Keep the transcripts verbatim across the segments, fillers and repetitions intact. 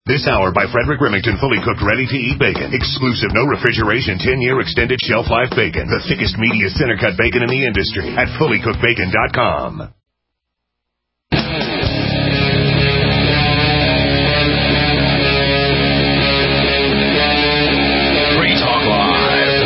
This hour by Frederick Remington, fully cooked, ready-to-eat bacon. Exclusive, no refrigeration, ten-year extended shelf life bacon. The thickest, meatiest, center-cut bacon in the industry at fully cooked bacon dot com. Free Talk Live.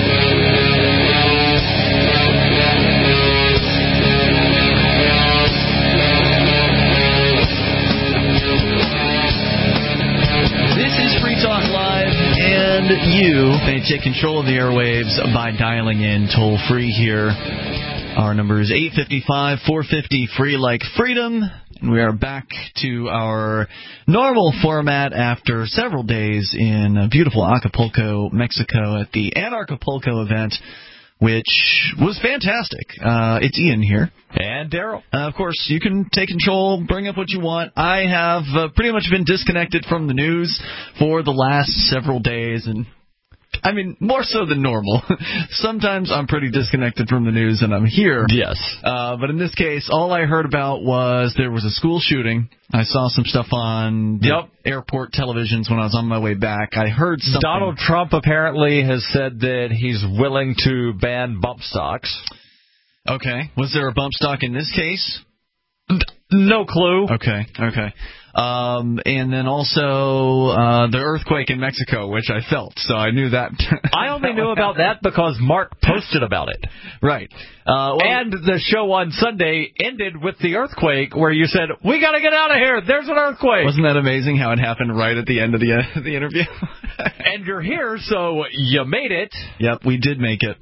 This is Free Talk Live, and you may take control of the airwaves by dialing in toll-free here. Our number is eight five five, four five zero, free like freedom, and we are back to our normal format after several days in beautiful Acapulco, Mexico, at the Anarchapulco event, which was fantastic. Uh, it's Ian here. And Daryl. Uh, of course, you can take control, bring up what you want. I have uh, pretty much been disconnected from the news for the last several days, and I mean, more so than normal. Sometimes I'm pretty disconnected from the news, and I'm here. Yes. Uh, but in this case, all I heard about was there was a school shooting. I saw some stuff on the yep. airport televisions when I was on my way back. I heard something. Donald Trump apparently has said that he's willing to ban bump stocks. Okay. Was there a bump stock in this case? No clue. Okay, okay. Um, and then also uh, the earthquake in Mexico, which I felt, so I knew that. I only knew about that because Mark posted about it. Right. Uh, well, and the show on Sunday ended with the earthquake where you said, we got to get out of here. There's an earthquake. Wasn't that amazing how it happened right at the end of the, uh, the interview? And you're here, so you made it. Yep, we did make it.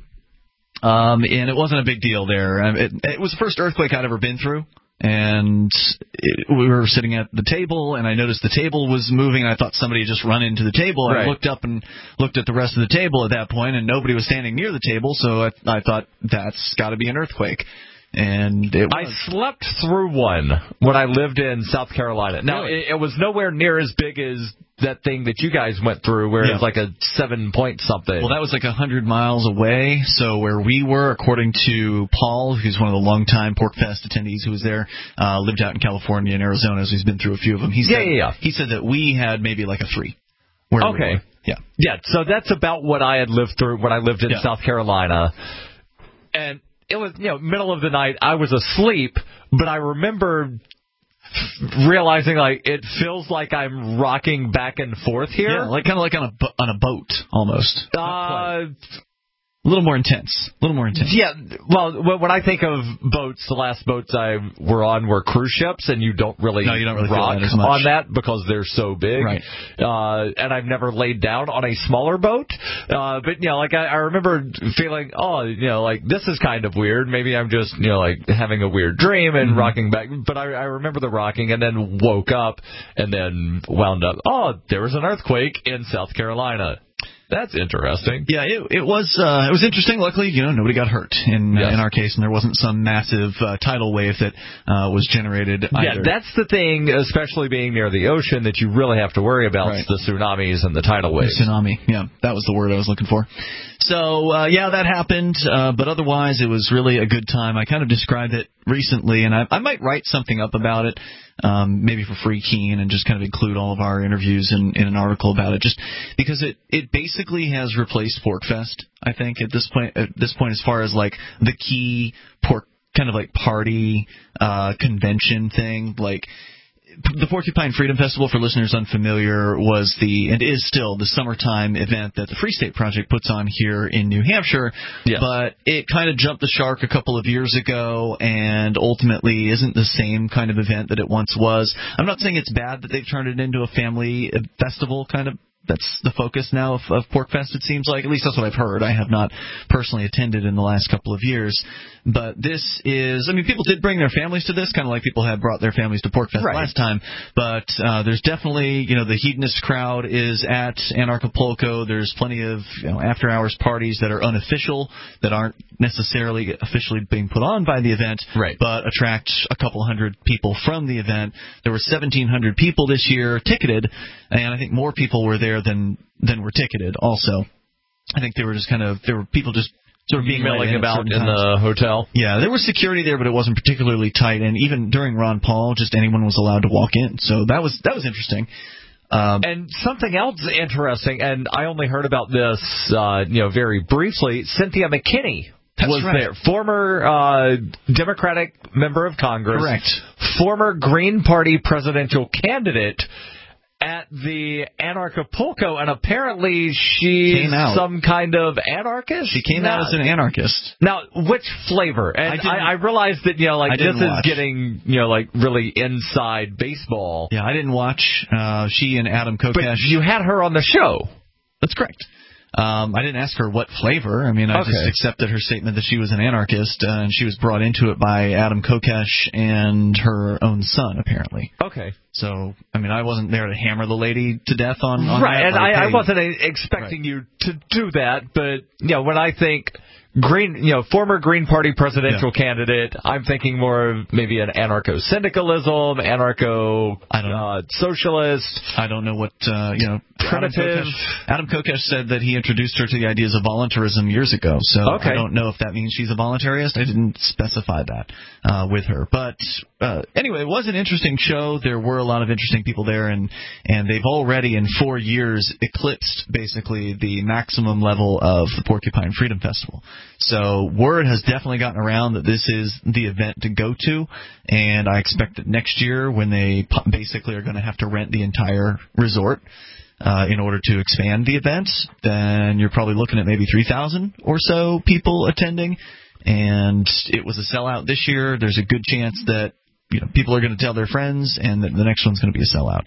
Um, and it wasn't a big deal there. It, it was the first earthquake I'd ever been through. And it, we were sitting at the table, and I noticed the table was moving. I thought somebody had just run into the table. Right. I looked up and looked at the rest of the table at that point, and nobody was standing near the table, so I, I thought, that's got to be an earthquake. And it was. I slept through one when I lived in South Carolina. Now, really? it, it was nowhere near as big as that thing that you guys went through where yeah. it was like a seven point something. Well, that was like a hundred miles away. So where we were, according to Paul, who's one of the longtime Pork Fest attendees who was there, uh, lived out in California and Arizona, so he's been through a few of them. He said, yeah, yeah, yeah. He said that we had maybe like a three. Where okay. We were. Yeah. Yeah, so that's about what I had lived through when I lived in yeah. South Carolina. And it was, you know, middle of the night. I was asleep, but I remember realizing, like, it feels like I'm rocking back and forth here. Yeah, like kind of like on a on a boat almost. Uh, a little more intense. A little more intense. Yeah. Well, when I think of boats, the last boats I were on were cruise ships, and you don't really, no, you don't really rock feel that as much. on that because they're so big. Right. Uh, and I've never laid down on a smaller boat. Uh, but, you know, like I, I remember feeling, oh, you know, like this is kind of weird. Maybe I'm just, you know, like having a weird dream and mm-hmm. rocking back. But I, I remember the rocking and then woke up and then wound up, oh, there was an earthquake in South Carolina. That's interesting. Yeah, it, it was uh, it was interesting. Luckily, you know, nobody got hurt in yes. uh, in our case, and there wasn't some massive uh, tidal wave that uh, was generated either. Yeah, that's the thing, especially being near the ocean, that you really have to worry about right. the tsunamis and the tidal waves. The tsunami, yeah, that was the word I was looking for. So, uh, yeah, that happened, uh, but otherwise it was really a good time. I kind of described it recently, and I, I might write something up about it. Um, maybe for Free Keen, and just kind of include all of our interviews in, in an article about it, just because it, it basically has replaced PorkFest, I think, at this point, at this point, as far as like the key pork kind of like party uh, convention thing. Like the Porcupine Freedom Festival, for listeners unfamiliar, was the and is still the summertime event that the Free State Project puts on here in New Hampshire. Yes. But it kind of jumped the shark a couple of years ago and ultimately isn't the same kind of event that it once was. I'm not saying it's bad that they've turned it into a family festival kind of. That's the focus now of, of PorkFest, it seems like. At least that's what I've heard. I have not personally attended in the last couple of years. But this is, I mean, people did bring their families to this, kind of like people had brought their families to PorkFest right. last time. But uh, there's definitely, you know, the hedonist crowd is at Anarchapulco. There's plenty of, you know, after-hours parties that are unofficial, that aren't necessarily officially being put on by the event, right. but attract a couple hundred people from the event. There were seventeen hundred people this year ticketed, and I think more people were there than than were ticketed also. I think they were just kind of, there were people just sort of being milling about in times. the hotel. Yeah, there was security there, but it wasn't particularly tight, and even during Ron Paul, just anyone was allowed to walk in. So that was that was interesting. Um, and something else interesting, and I only heard about this, uh, you know, very briefly. Cynthia McKinney That's was right. there, former uh, Democratic member of Congress, Correct. former Green Party presidential candidate at the Anarchapulco, and apparently she's Came out. some kind of anarchist. She came now, out as an anarchist. Now, which flavor? And I, I, I realized that, you know, like, I this didn't is watch. getting, you know, like, really inside baseball. Yeah, I didn't watch. Uh, she and Adam Kokesh. But you had her on the show. That's correct. Um, I didn't ask her what flavor. I mean, I Okay. just accepted her statement that she was an anarchist, uh, and she was brought into it by Adam Kokesh and her own son, apparently. Okay. So, I mean, I wasn't there to hammer the lady to death on, on Right, that. and like, I, hey, I wasn't expecting Right. you to do that, but, you know, when I think Green, you know, former Green Party presidential Yeah. candidate, I'm thinking more of maybe an anarcho-syndicalism, anarcho-socialist. uh, I don't know what, uh, you know, Primitive. Adam Kokesh, Adam Kokesh said that he introduced her to the ideas of voluntarism years ago. So Okay. I don't know if that means she's a voluntarist. I didn't specify that uh, with her. But uh, anyway, it was an interesting show. There were a lot of interesting people there, and, and they've already in four years eclipsed basically the maximum level of the Porcupine Freedom Festival. So word has definitely gotten around that this is the event to go to, and I expect that next year when they po- basically are going to have to rent the entire resort uh, in order to expand the event, then you're probably looking at maybe three thousand or so people attending, and it was a sellout this year. There's a good chance that you know people are going to tell their friends, and that the next one's going to be a sellout.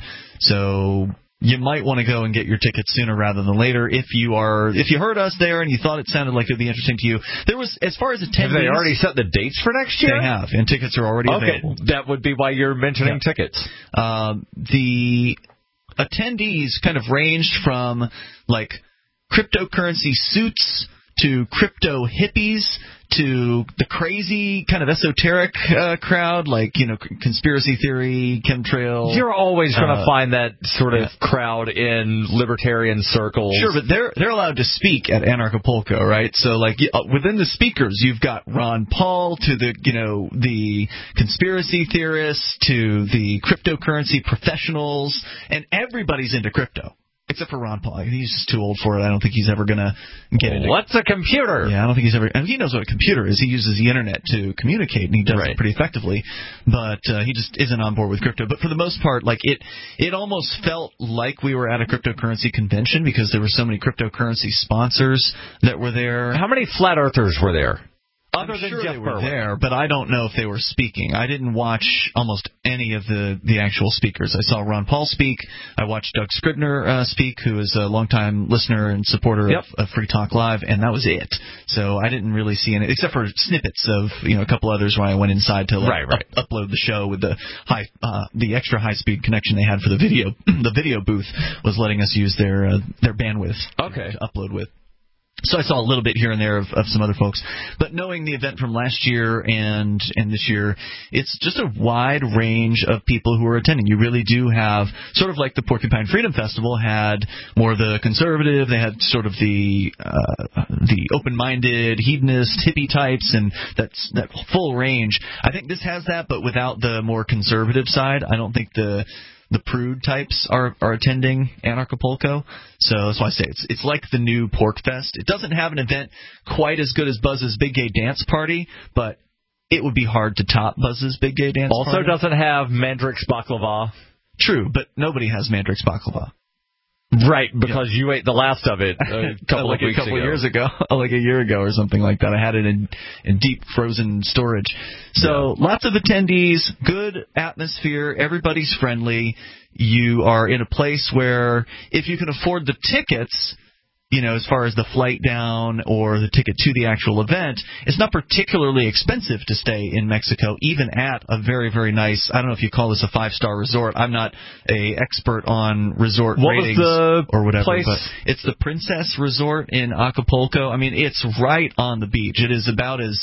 So you might want to go and get your tickets sooner rather than later if you are if you heard us there and you thought it sounded like it would be interesting to you. There was, as far as attendees, Have they already set the dates for next year? They have, and tickets are already Okay, available. that would be why you're mentioning Yeah. tickets. Um, the attendees kind of ranged from like cryptocurrency suits to crypto hippies to the crazy kind of esoteric uh, crowd, like, you know, c- conspiracy theory, chemtrail. You're always going to uh, find that sort of yeah. crowd in libertarian circles. Sure, but they're they're allowed to speak at Anarchapulco, right? So, like, y- uh, within the speakers, you've got Ron Paul to the, you know, the conspiracy theorists to the cryptocurrency professionals, and everybody's into crypto. Except for Ron Paul. He's just too old for it. I don't think he's ever going to get into it. What's a computer? Yeah, I don't think he's ever... And he knows what a computer is. He uses the internet to communicate, and he does Right. it pretty effectively. But uh, he just isn't on board with crypto. But for the most part, like, it it almost felt like we were at a cryptocurrency convention because there were so many cryptocurrency sponsors that were there. How many flat earthers were there? Other I'm than sure Jeff they were Berwick. there, but I don't know if they were speaking. I didn't watch almost any of the, the actual speakers. I saw Ron Paul speak. I watched Doug Scribner uh, speak, who is a longtime listener and supporter Yep. of, of Free Talk Live, and that was it. So I didn't really see any, except for snippets of you know a couple others where I went inside to like, Right, right. Up, upload the show with the high, uh, the extra high speed connection they had for the video. The video booth was letting us use their uh, their bandwidth Okay. to upload with. So I saw a little bit here and there of, of some other folks. But knowing the event from last year and and this year, it's just a wide range of people who are attending. You really do have, sort of like the Porcupine Freedom Festival had more of the conservative, they had sort of the uh, the open-minded, hedonist, hippie types, and that's that full range. I think this has that, but without the more conservative side. I don't think the... The prude types are, are attending Anarchapulco, so that's why I say it's it's like the new Pork Fest. It doesn't have an event quite as good as Buzz's Big Gay Dance Party, but it would be hard to top Buzz's Big Gay Dance Also Party. doesn't have Mandrix baklava. True, but nobody has Mandrix baklava. Right, because you ate the last of it a couple like of weeks a couple ago. years ago, like a year ago or something like that. I had it in, in deep frozen storage. So Yeah. lots of attendees, good atmosphere, everybody's friendly. You are in a place where if you can afford the tickets, you know, as far as the flight down or the ticket to the actual event, it's not particularly expensive to stay in Mexico, even at a very, very nice, I don't know if you call this a five-star resort. I'm not a expert on resort What was ratings the or whatever, place? but it's the Princess Resort in Acapulco. I mean, it's right on the beach. It is about as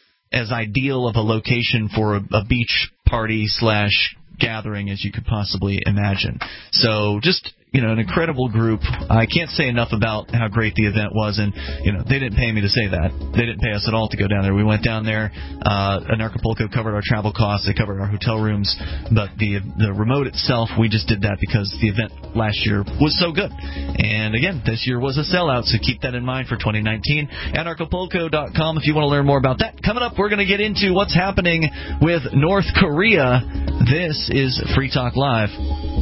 as ideal of a location for a, a beach party slash gathering as you could possibly imagine. So just you know, an incredible group. I can't say enough about how great the event was, and you know, they didn't pay me to say that. They didn't pay us at all to go down there. We went down there. Uh, Anarchapulco covered our travel costs. They covered our hotel rooms, but the the remote itself, we just did that because the event last year was so good. And again, this year was a sellout, so keep that in mind for twenty nineteen. Anarchapulco dot com if you want to learn more about that. Coming up, we're going to get into what's happening with North Korea. This is Free Talk Live.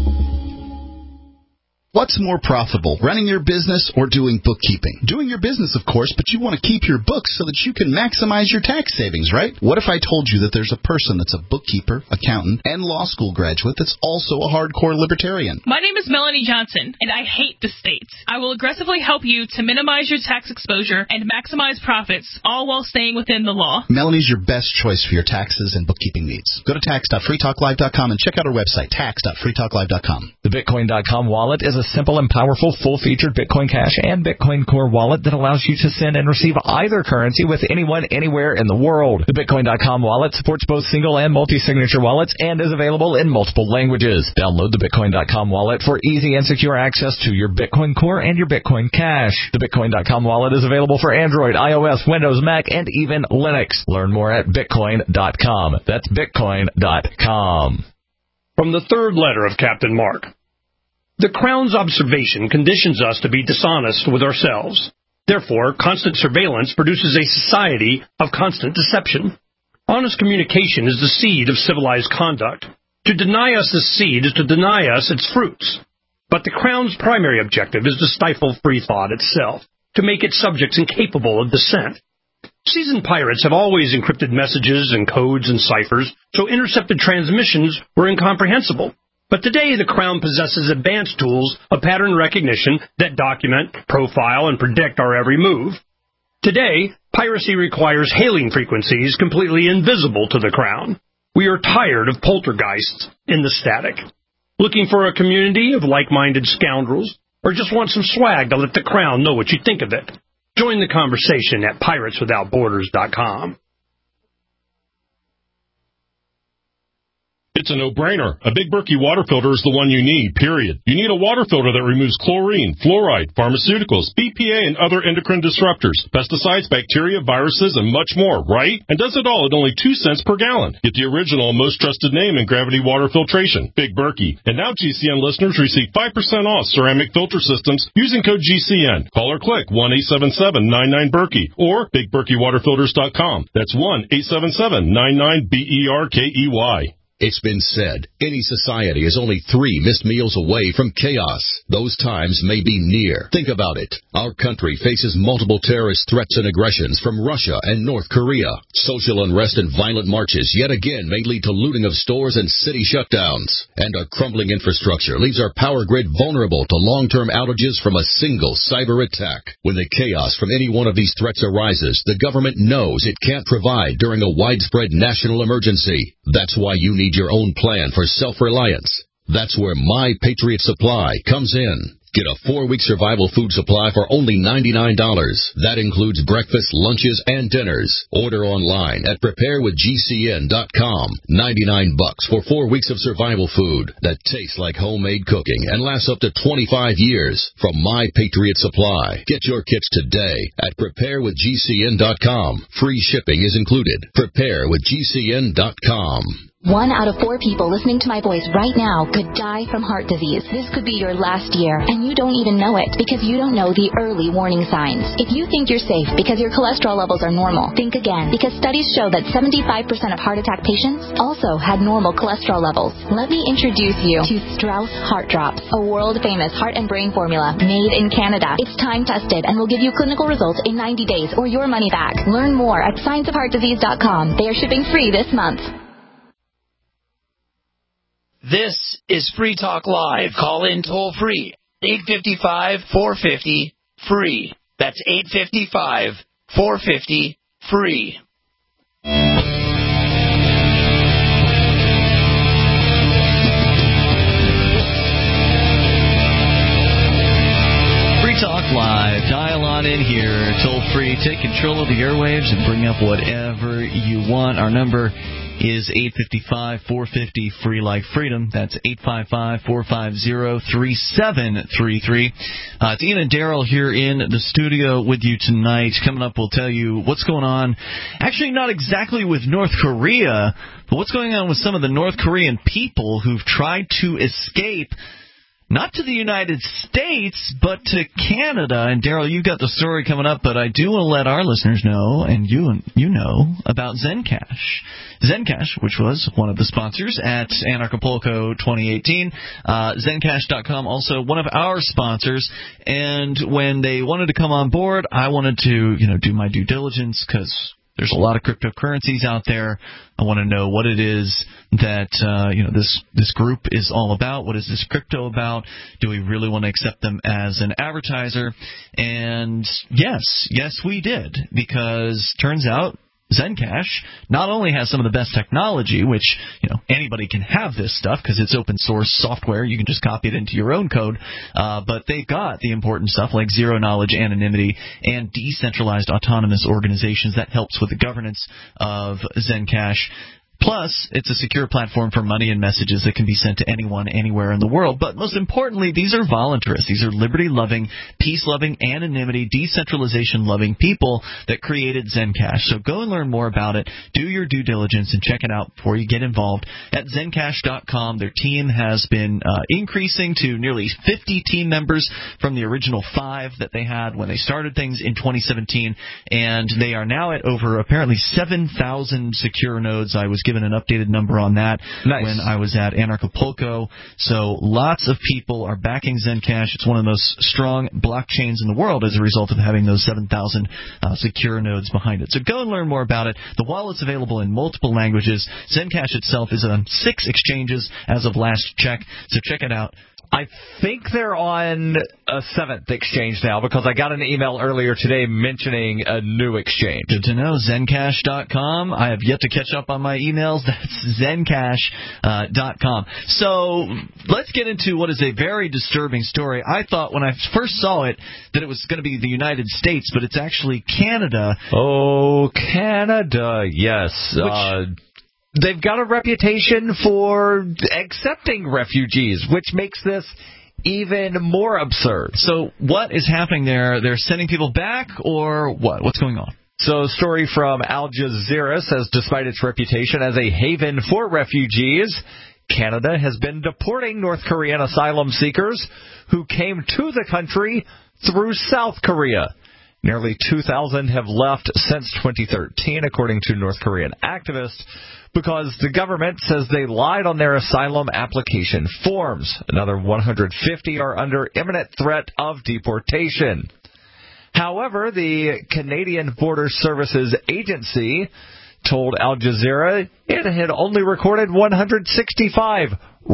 What's more profitable, running your business or doing bookkeeping? Doing your business, of course, but you want to keep your books so that you can maximize your tax savings, right? What if I told you that there's a person that's a bookkeeper, accountant, and law school graduate that's also a hardcore libertarian? My name is Melanie Johnson, and I hate the states. I will aggressively help you to minimize your tax exposure and maximize profits, all while staying within the law. Melanie's your best choice for your taxes and bookkeeping needs. Go to tax dot free talk live dot com and check out our website, tax dot free talk live dot com. The Bitcoin dot com wallet is a simple and powerful full-featured Bitcoin Cash and Bitcoin Core wallet that allows you to send and receive either currency with anyone, anywhere in the world. The Bitcoin dot com wallet supports both single and multi-signature wallets and is available in multiple languages. Download the Bitcoin dot com wallet for easy and secure access to your Bitcoin Core and your Bitcoin Cash. The Bitcoin dot com wallet is available for Android, iOS, Windows, Mac, and even Linux. Learn more at Bitcoin dot com. That's Bitcoin dot com. From the third letter of Captain Mark. The Crown's observation conditions us to be dishonest with ourselves. Therefore, constant surveillance produces a society of constant deception. Honest communication is the seed of civilized conduct. To deny us this seed is to deny us its fruits. But the Crown's primary objective is to stifle free thought itself, to make its subjects incapable of dissent. Seasoned pirates have always encrypted messages and codes and ciphers, so intercepted transmissions were incomprehensible. But today, the Crown possesses advanced tools of pattern recognition that document, profile, and predict our every move. Today, piracy requires hailing frequencies completely invisible to the Crown. We are tired of poltergeists in the static. Looking for a community of like-minded scoundrels, or just want some swag to let the Crown know what you think of it? Join the conversation at pirates without borders dot com. It's a no-brainer. A Big Berkey water filter is the one you need, period. You need a water filter that removes chlorine, fluoride, pharmaceuticals, B P A, and other endocrine disruptors, pesticides, bacteria, viruses, and much more, right? And does it all at only two cents per gallon. Get the original and most trusted name in gravity water filtration, Big Berkey. And now G C N listeners receive five percent off ceramic filter systems using code G C N. Call or click one eight seven seven nine nine Berkey or Big Berkey Water Filters dot com. That's one eight seven seven nine nine B E R K E Y. It's been said, any society is only three missed meals away from chaos. Those times may be near. Think about it. Our country faces multiple terrorist threats and aggressions from Russia and North Korea. Social unrest and violent marches yet again may lead to looting of stores and city shutdowns. And our crumbling infrastructure leaves our power grid vulnerable to long-term outages from a single cyber attack. When the chaos from any one of these threats arises, the government knows it can't provide during a widespread national emergency. That's why you need your own plan for self-reliance. That's where My Patriot Supply comes in. Get a four-week survival food supply for only ninety-nine dollars. That includes breakfast, lunches, and dinners. Order online at prepare with G C N dot com. ninety-nine bucks for four weeks of survival food that tastes like homemade cooking and lasts up to twenty-five years from My Patriot Supply. Get your kits today at prepare with G C N dot com. Free shipping is included. prepare with G C N dot com. One out of four people listening to my voice right now could die from heart disease. This could be your last year, and you don't even know it because you don't know the early warning signs. If you think you're safe because your cholesterol levels are normal, think again, because studies show that seventy-five percent of heart attack patients also had normal cholesterol levels. Let me introduce you to Strauss Heart Drops, a world-famous heart and brain formula made in Canada. It's time-tested and will give you clinical results in ninety days or your money back. Learn more at science of heart disease dot com. They are shipping free this month. This is Free Talk Live. Call in toll free. eight five five, four five zero, free. That's eight five five, four five zero, free. Free Talk Live. Dial on in here, toll free. Take control of the airwaves and bring up whatever you want. Our number is eight five five, four five zero, free like freedom. That's eight five five, four five zero, three seven three three. Uh, it's Ian and Daryl here in the studio with you tonight. Coming up, we'll tell you what's going on. Actually, not exactly with North Korea, but what's going on with some of the North Korean people who've tried to escape, not to the United States, but to Canada. And, Daryl, you've got the story coming up, but I do want to let our listeners know, and you you know, about Zencash. Zencash, which was one of the sponsors at Anarchapulco twenty eighteen. Uh, Zencash dot com, also one of our sponsors. And when they wanted to come on board, I wanted to, you know, do my due diligence because there's a lot of cryptocurrencies out there. I want to know what it is that uh, you know this this group is all about. What is this crypto about? Do we really want to accept them as an advertiser? And yes, yes, we did, because turns out Zencash not only has some of the best technology, which, you know, anybody can have this stuff because it's open source software. You can just copy it into your own code. Uh, but they've got the important stuff like zero knowledge anonymity and decentralized autonomous organizations that helps with the governance of Zencash. Plus, it's a secure platform for money and messages that can be sent to anyone, anywhere in the world. But most importantly, these are voluntarist. These are liberty-loving, peace-loving, anonymity, decentralization-loving people that created Zencash. So go and learn more about it. Do your due diligence and check it out before you get involved at Zencash dot com. Their team has been uh, increasing to nearly fifty team members from the original five that they had when they started things in twenty seventeen. And they are now at over apparently seven thousand secure nodes. I was given an updated number on that nice. when I was at Anarchapulco. So lots of people are backing Zencash. It's one of the most strong blockchains in the world as a result of having those seven thousand uh, secure nodes behind it. So go and learn more about it. The wallet's available in multiple languages. Zencash itself is on six exchanges as of last check, so check it out. I think they're on a seventh exchange now, because I got an email earlier today mentioning a new exchange. Good to know. Zencash dot com. I have yet to catch up on my emails. That's Zencash dot com. Uh, so let's get into what is a very disturbing story. I thought when I first saw it that it was going to be the United States, but it's actually Canada. Oh, Canada, yes. Which, uh, They've got a reputation for accepting refugees, which makes this even more absurd. So what is happening there? They're sending people back, or what? What's going on? So a story from Al Jazeera says, despite its reputation as a haven for refugees, Canada has been deporting North Korean asylum seekers who came to the country through South Korea. Nearly two thousand have left since twenty thirteen, according to North Korean activists, because the government says they lied on their asylum application forms. Another one hundred fifty are under imminent threat of deportation. However, the Canadian Border Services Agency told Al Jazeera it had only recorded one hundred sixty-five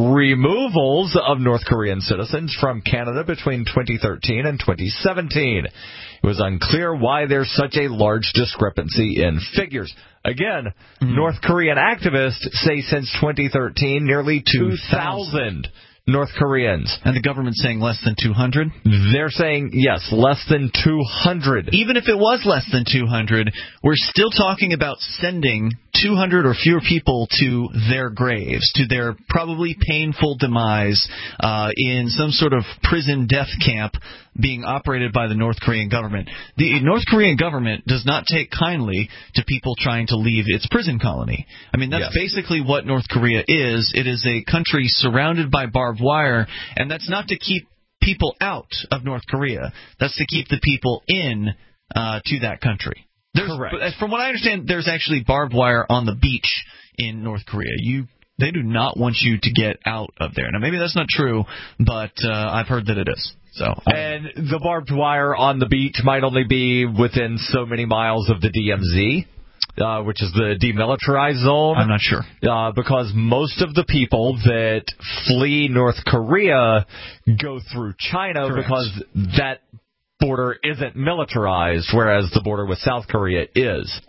removals of North Korean citizens from Canada between twenty thirteen and twenty seventeen. It was unclear why there's such a large discrepancy in figures. Again, mm-hmm. North Korean activists say since twenty thirteen, nearly two thousand North Koreans. And the government's saying less than two hundred? They're saying, yes, less than two hundred. Even if it was less than two hundred, we're still talking about sending two hundred or fewer people to their graves, to their probably painful demise uh, in some sort of prison death camp being operated by the North Korean government. The North Korean government does not take kindly to people trying to leave its prison colony. I mean, that's yes. basically what North Korea is. It is a country surrounded by barbed wire, and that's not to keep people out of North Korea. That's to keep the people in uh, to that country. There's, Correct. From what I understand, there's actually barbed wire on the beach in North Korea. You They do not want you to get out of there. Now, maybe that's not true, but uh, I've heard that it is. So, and the barbed wire on the beach might only be within so many miles of the D M Z, uh, which is the demilitarized zone. I'm not sure. Uh, because most of the people that flee North Korea go through China. Correct. Because that border isn't militarized, whereas the border with South Korea is.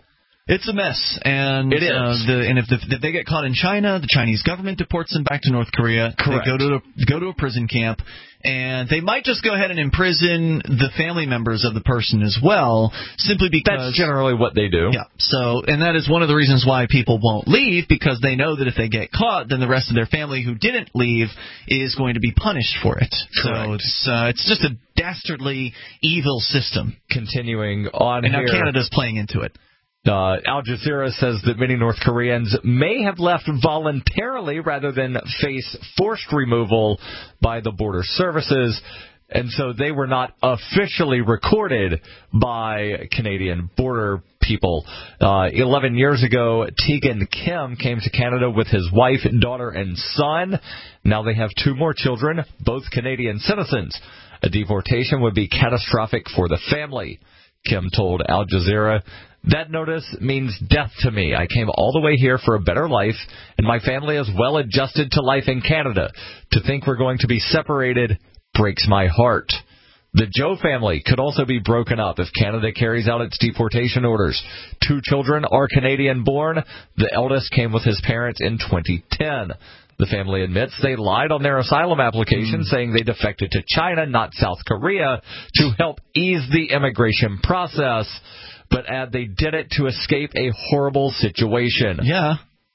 It's a mess, and it is. Uh, the, and if, the, if they get caught in China, the Chinese government deports them back to North Korea. Correct. They go to a, go to a prison camp, and they might just go ahead and imprison the family members of the person as well, simply because that's generally what they do. Yeah. So, and that is one of the reasons why people won't leave, because they know that if they get caught, then the rest of their family who didn't leave is going to be punished for it. Correct. So it's uh, it's just a dastardly, evil system. Continuing on and here. And now Canada's playing into it. Uh, Al Jazeera says that many North Koreans may have left voluntarily rather than face forced removal by the border services, and so they were not officially recorded by Canadian border people. Uh, eleven years ago, Tegan Kim came to Canada with his wife, daughter, and son. Now they have two more children, both Canadian citizens. A deportation would be catastrophic for the family, Kim told Al Jazeera. That notice means death to me. I came all the way here for a better life, and my family is well adjusted to life in Canada. To think we're going to be separated breaks my heart. The Joe family could also be broken up if Canada carries out its deportation orders. Two children are Canadian-born. The eldest came with his parents in twenty ten. The family admits they lied on their asylum application, mm. saying they defected to China, not South Korea, to help ease the immigration process, but add they did it to escape a horrible situation. Yeah.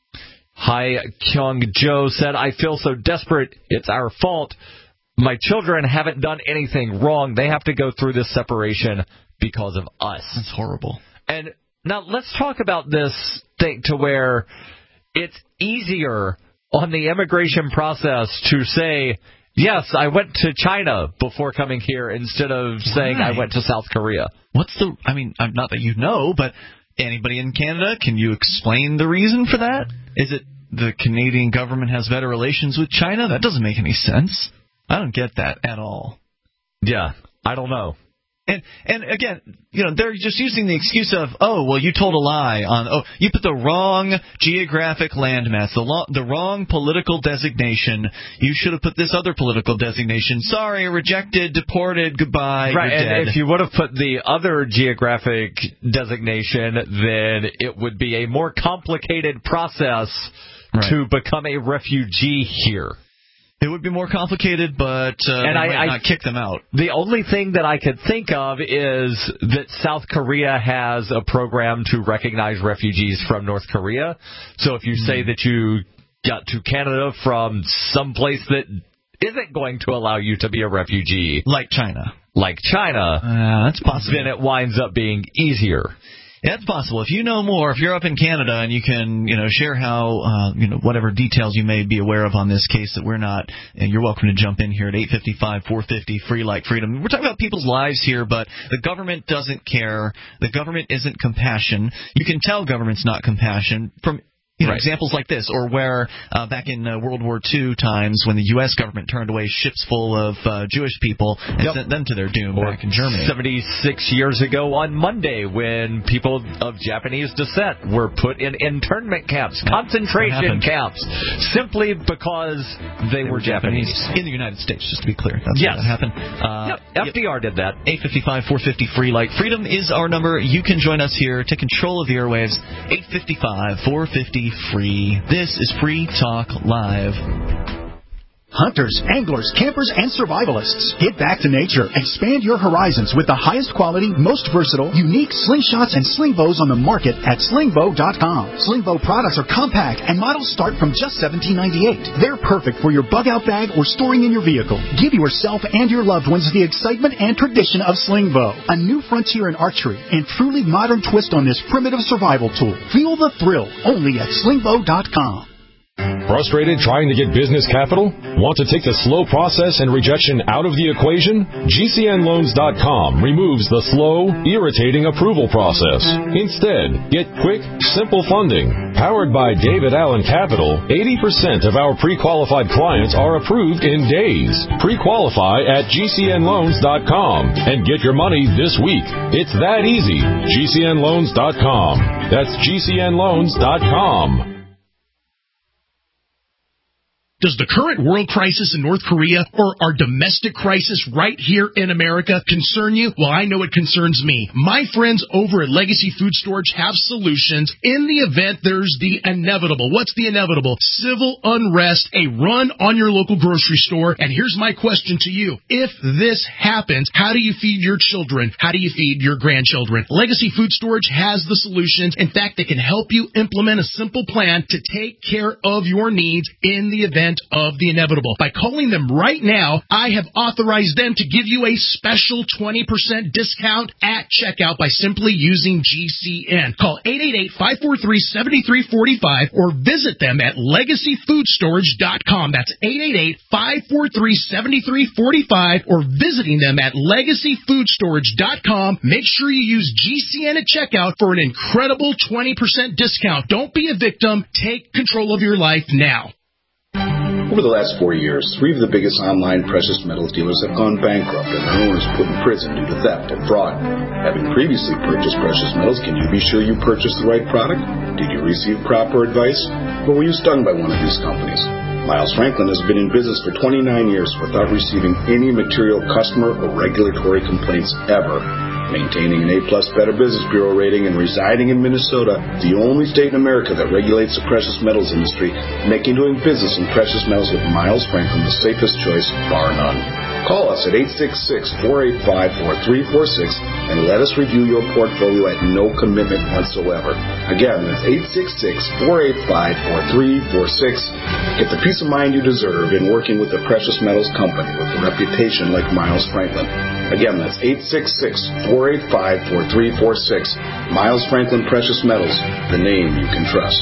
Hai Kyung Jo said, I feel so desperate. It's our fault. My children haven't done anything wrong. They have to go through this separation because of us. That's horrible. And now let's talk about this thing to where it's easier on the immigration process to say, yes, I went to China before coming here instead of saying Why? I went to South Korea. What's the, I mean, not that you know, but anybody in Canada, can you explain the reason for that? Is it the Canadian government has better relations with China? That doesn't make any sense. I don't get that at all. Yeah, I don't know. And and again, you know, they're just using the excuse of, oh, well, you told a lie on, oh, you put the wrong geographic landmass, the lo- the wrong political designation. You should have put this other political designation. Sorry, rejected, deported, goodbye. Right, you're and dead. if you would have put the other geographic designation, then it would be a more complicated process right. to become a refugee here. It would be more complicated, but uh, and they I, might not I, kick them out. The only thing that I could think of is that South Korea has a program to recognize refugees from North Korea. So if you mm. say that you got to Canada from someplace that isn't going to allow you to be a refugee, like China, like China, uh, that's possible. Then it winds up being easier. Yeah, it's possible. If you know more, if you're up in Canada and you can, you know, share how, uh, you know, whatever details you may be aware of on this case that we're not, and you're welcome to jump in here at eight five five, four five zero, free like freedom. We're talking about people's lives here, but the government doesn't care. The government isn't compassion. You can tell government's not compassion from You know, right. examples like this, or where uh, back in uh, World War Two times when the U S government turned away ships full of uh, Jewish people and yep. sent them to their doom or back in Germany. seventy-six years ago on Monday when people of Japanese descent were put in internment camps, yeah. concentration camps, simply because they, they were, were Japanese. Japanese. In the United States, just to be clear. That's yes. what happened. Uh, yep. F D R did that. eight five five, four five zero, free like freedom is our number. You can join us here. Take control of the airwaves. eight five five, four five zero, free. This is Free Talk Live. Hunters, anglers, campers, and survivalists. Get back to nature. Expand your horizons with the highest quality, most versatile, unique slingshots and sling bows on the market at sling bow dot com. Sling bow products are compact and models start from just seventeen ninety-eight. They're perfect for your bug out bag or storing in your vehicle. Give yourself and your loved ones the excitement and tradition of sling bow, a new frontier in archery and truly modern twist on this primitive survival tool. Feel the thrill only at sling bow dot com. Frustrated trying to get business capital? Want to take the slow process and rejection out of the equation? G C N loans dot com removes the slow, irritating approval process. Instead, get quick, simple funding. Powered by David Allen Capital, eighty percent of our pre-qualified clients are approved in days. Pre-qualify at G C N loans dot com and get your money this week. It's that easy. G C N loans dot com. That's G C N loans dot com. Does the current world crisis in North Korea or our domestic crisis right here in America concern you? Well, I know it concerns me. My friends over at Legacy Food Storage have solutions in the event there's the inevitable. What's the inevitable? Civil unrest, a run on your local grocery store. And here's my question to you. If this happens, how do you feed your children? How do you feed your grandchildren? Legacy Food Storage has the solutions. In fact, they can help you implement a simple plan to take care of your needs in the event of the inevitable. By calling them right now, I have authorized them to give you a special twenty percent discount at checkout by simply using G C N. Call eight eight eight, five four three, seven three four five or visit them at legacy food storage dot com. That's eight eight eight, five four three, seven three four five or visiting them at legacy food storage dot com. Make sure you use G C N at checkout for an incredible twenty percent discount. Don't be a victim. Take control of your life now. Over the last four years, three of the biggest online precious metals dealers have gone bankrupt and their owners put in prison due to theft and fraud. Having previously purchased precious metals, can you be sure you purchased the right product? Did you receive proper advice? Or were you stung by one of these companies? Miles Franklin has been in business for twenty-nine years without receiving any material customer or regulatory complaints ever. Maintaining an A-plus Better Business Bureau rating and residing in Minnesota, the only state in America that regulates the precious metals industry, making doing business in precious metals with Miles Franklin the safest choice, bar none. Call us at eight six six, four eight five, four three four six and let us review your portfolio at no commitment whatsoever. Again, that's eight six six, four eight five, four three four six. Get the peace of mind you deserve in working with a precious metals company with a reputation like Miles Franklin. Again, that's eight six six, four eight five, four three four six. Miles Franklin Precious Metals, the name you can trust.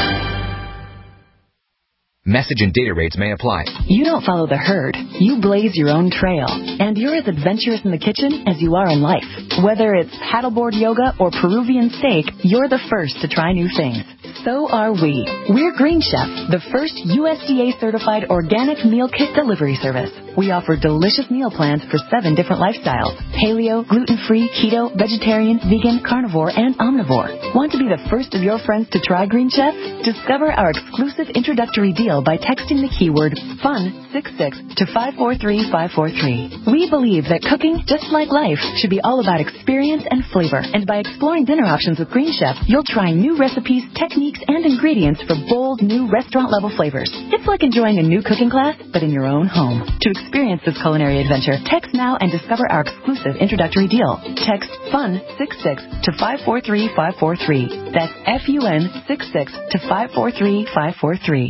Message and data rates may apply. You don't follow the herd. You blaze your own trail. And you're as adventurous in the kitchen as you are in life. Whether it's paddleboard yoga or Peruvian steak, you're the first to try new things. So are we. We're Green Chef, the first U S D A-certified organic meal kit delivery service. We offer delicious meal plans for seven different lifestyles: paleo, gluten-free, keto, vegetarian, vegan, carnivore, and omnivore. Want to be the first of your friends to try Green Chef? Discover our exclusive introductory deal by texting the keyword FUN sixty-six to five four three five four three. We believe that cooking, just like life, should be all about experience and flavor. And by exploring dinner options with Green Chef, you'll try new recipes, techniques, and ingredients for bold, new restaurant-level flavors. It's like enjoying a new cooking class, but in your own home. To experience this culinary adventure, text now and discover our exclusive introductory deal. Text FUN sixty-six to five four three five four three. That's F U N sixty-six to five four three five four three.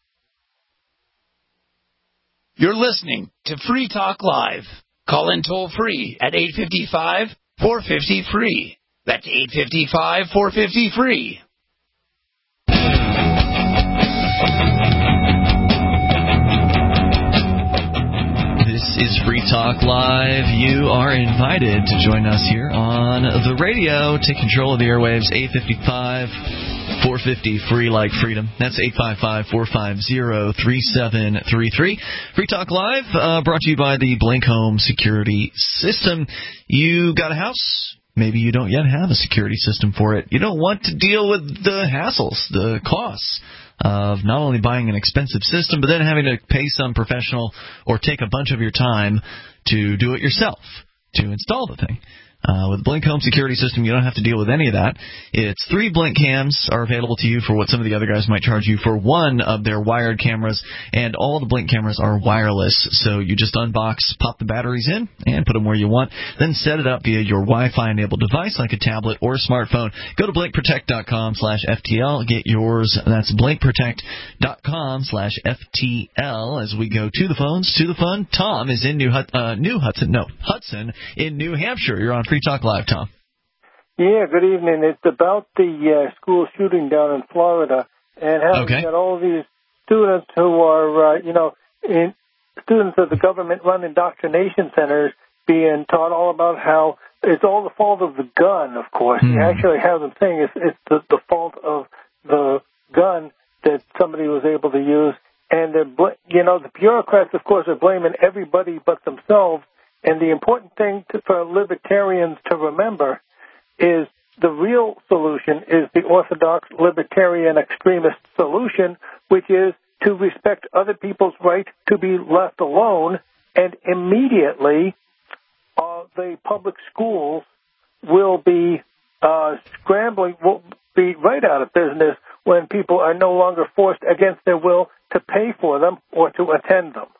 You're listening to Free Talk Live. Call in toll free at eight five five, four five zero, free. That's eight five five, four five zero, free. This is Free Talk Live. You are invited to join us here on the radio. Take control of the airwaves, eight five five, four five zero, free like freedom. That's eight five five, four five zero, three seven three three. Free Talk Live, uh, brought to you by the Blink Home Security System. You got a house? Maybe you don't yet have a security system for it. You don't want to deal with the hassles, the costs of not only buying an expensive system, but then having to pay some professional or take a bunch of your time to do it yourself, to install the thing. Uh, with Blink Home Security System, you don't have to deal with any of that. It's three Blink cams are available to you for what some of the other guys might charge you for one of their wired cameras, and all the Blink cameras are wireless. So you just unbox, pop the batteries in, and put them where you want, then set it up via your Wi-Fi-enabled device like a tablet or a smartphone. Go to blink protect dot com slash F T L. Get yours. That's blink protect dot com slash F T L. As we go to the phones, to the fun. Tom is in New, Hut- uh, New Hudson, no, Hudson in New Hampshire. You're on Free Talk Live, Tom. Yeah, good evening. It's about the uh, school shooting down in Florida, and how okay. you got all these students who are, uh, you know, in, students of the government-run indoctrination centers being taught all about how it's all the fault of the gun, of course. Hmm. You actually have them saying it's, it's the, the fault of the gun that somebody was able to use. And, they're bl- you know, the bureaucrats, of course, are blaming everybody but themselves. And the important thing to, for libertarians to remember is the real solution is the orthodox libertarian extremist solution, which is to respect other people's right to be left alone, and immediately uh, the public schools will be uh, scrambling, will be right out of business when people are no longer forced against their will to pay for them or to attend them.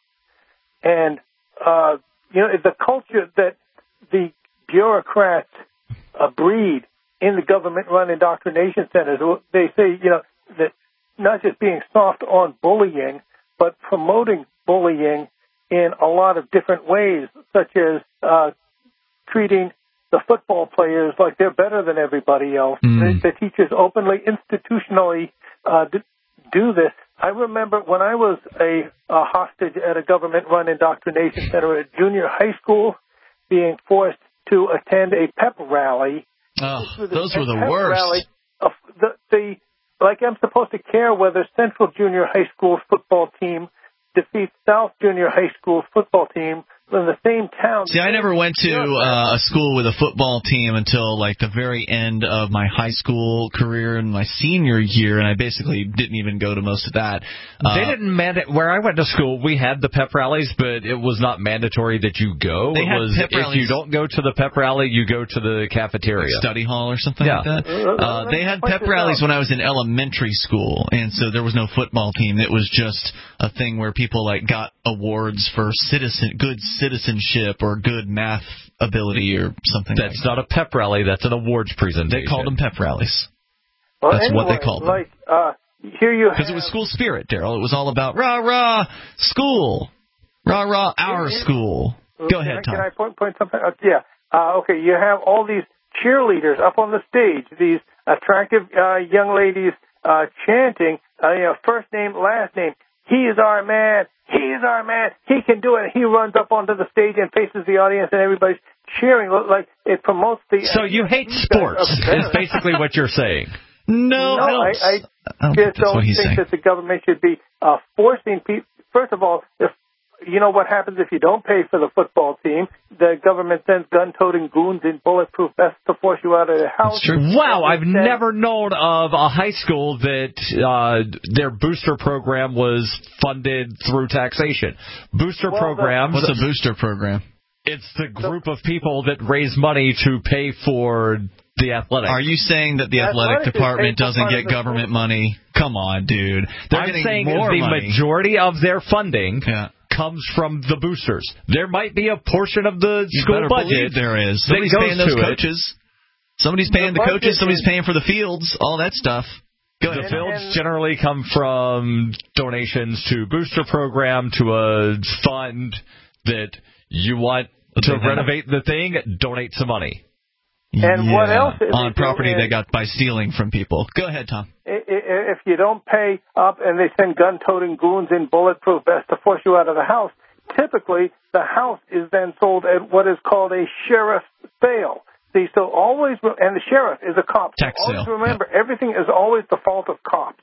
And, uh, you know, the culture that the bureaucrats uh, breed in the government-run indoctrination centers, they say, you know, that not just being soft on bullying, but promoting bullying in a lot of different ways, such as uh, treating the football players like they're better than everybody else. Mm. The, the teachers openly, institutionally uh, do this. I remember when I was a, a hostage at a government-run indoctrination center at junior high school, being forced to attend a pep rally. Oh, those were the worst. Rally, uh, the, the, like I'm supposed to care whether Central Junior High School's football team defeats South Junior High School's football team in the same town. See, I never went to uh, a school with a football team until like the very end of my high school career and my senior year, and I basically didn't even go to most of that. Uh, they didn't manda- Where I went to school, we had the pep rallies, but it was not mandatory that you go. They it had was pep if rallies. you don't go to the pep rally, you go to the cafeteria, like study hall or something yeah. like that. Uh, they had pep rallies when I was in elementary school, and so there was no football team. It was just a thing where people like got awards for citizen good citizenship or good math ability or something. That's like not a pep rally. That's an awards presentation. They called them pep rallies. Well, that's anyway, what they called them. Like, uh, here you because it was school spirit, Daryl. It was all about rah rah school, rah rah our yeah, school. Yeah. Go ahead, can Tom. I, can I point, point something? Uh, yeah. Uh, okay. You have all these cheerleaders up on the stage. These attractive uh, young ladies uh, chanting, uh, you know, first name, last name. He is our man. He is our man. He can do it. He runs up onto the stage and faces the audience, and everybody's cheering. Like it promotes the. So you hate sports? Is basically what you're saying. No, no, I, I, I, I just don't think saying. that the government should be uh, forcing people. First of all, if you know what happens if you don't pay for the football team, the government sends gun-toting goons in bulletproof vests to force you out of the house. That's true. Wow, I've said, never known of a high school that uh, their booster program was funded through taxation. Booster well, programs. What's a booster program? It's the group of people that raise money to pay for the athletics. Are you saying that the athletic, athletic department doesn't get government money? Come on, dude. They're I'm getting saying more the money. majority of their funding yeah. comes from the boosters. There might be a portion of the you school better budget believe there is. Somebody's that paying goes those to coaches. It. Somebody's paying the the coaches. Somebody's is, paying for the fields. All that stuff. Go the ahead. fields generally come from donations to booster program to a fund that you want to renovate the thing. Donate some money. And yeah, what else is on property is, they got by stealing from people? Go ahead, Tom. If you don't pay up and they send gun-toting goons in bulletproof vests to force you out of the house, typically the house is then sold at what is called a sheriff's sale. See, so always, and the sheriff is a cop. Tax so always sale. Remember, yeah. everything is always the fault of cops.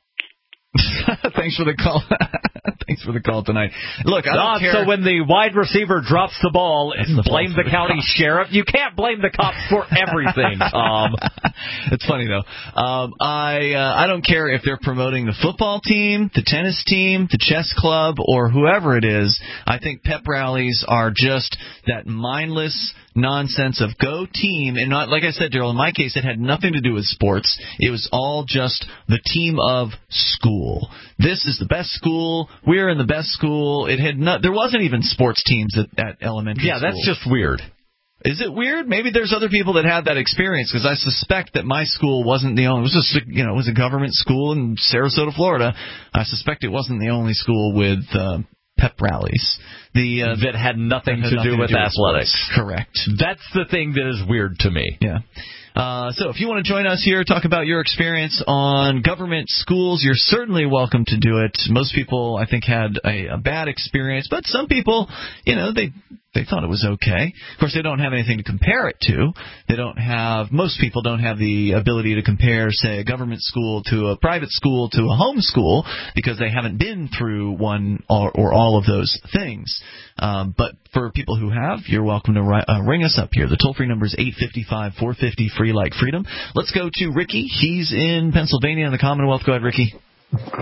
Thanks for the call. Thanks for the call tonight. Look, I don't ah, care. So when the wide receiver drops the ball, and the blame the, the county cops. sheriff. You can't blame the cops for everything, Tom. It's funny though. Um, I uh, I don't care if they're promoting the football team, the tennis team, the chess club, or whoever it is. I think pep rallies are just that mindless nonsense of go team, and not like I said, Daryl. In my case, it had nothing to do with sports. It was all just the team of school. This is the best school. We're in the best school. It had not. There wasn't even sports teams at, at elementary. Yeah, school. that's just weird. Is it weird? Maybe there's other people that had that experience, because I suspect that my school wasn't the only. It was just, you know, it was a government school in Sarasota, Florida. I suspect it wasn't the only school with uh, pep rallies. The uh, that had nothing that had to nothing do to with do athletics. With Correct. That's the thing that is weird to me. Yeah. Uh, so if you want to join us here, talk about your experience on government schools, you're certainly welcome to do it. Most people, I think, had a, a bad experience, but some people, you know, they they thought it was okay. Of course, they don't have anything to compare it to. They don't have, most people don't have the ability to compare, say, a government school to a private school to a home school, because they haven't been through one or, or all of those things. Um, but for people who have, you're welcome to ri- uh, ring us up here. The toll-free number is eight five five, four five zero, free like freedom. Let's go to Ricky. He's in Pennsylvania in the Commonwealth. Go ahead, Ricky.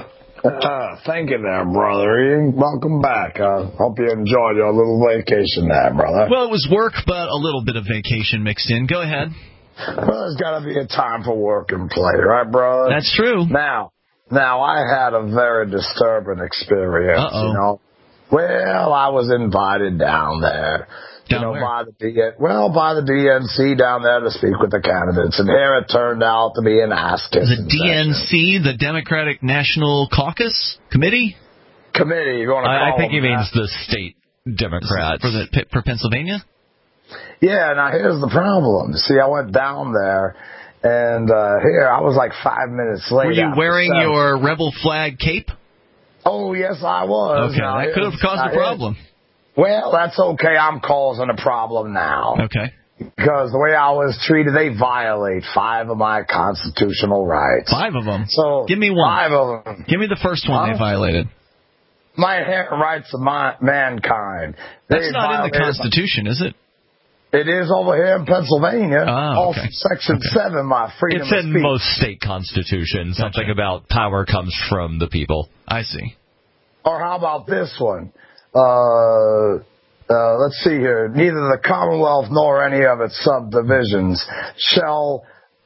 Uh, thank you there, brother Ian. Welcome back. Uh, hope you enjoyed your little vacation there, brother. Well, it was work, but a little bit of vacation mixed in. Go ahead. Well, there's got to be a time for work and play, right, brother? That's true. Now, now I had a very disturbing experience, Uh-oh. you know. Well, I was invited down there. Down you know, where? by the D N well, by the D N C down there to speak with the candidates, and here it turned out to be an ass-kissing The D N C, the Democratic National Caucus Committee? Committee, you want to call I, I think he them means that. the state Democrats. For, the, for Pennsylvania? Yeah, now here's the problem. See, I went down there, and uh, here, I was like five minutes late. Were you after wearing seven. your rebel flag cape? Oh, yes, I was. Okay, now, that could have caused now, a problem. Well, that's okay. I'm causing a problem now. Okay. Because the way I was treated, they violate five of my constitutional rights. Five of them? So Give me one. Five of them. Give me the first one Huh? they violated. My inherent rights of my, mankind. That's They not in the violated- Constitution, is it? It is over here in Pennsylvania. Oh, Off okay. Section Okay. seven, my freedom It's of in speech. most state constitutions. Something Gotcha. about power comes from the people. I see. Or how about this one? Uh, uh, let's see here. Neither the Commonwealth nor any of its subdivisions shall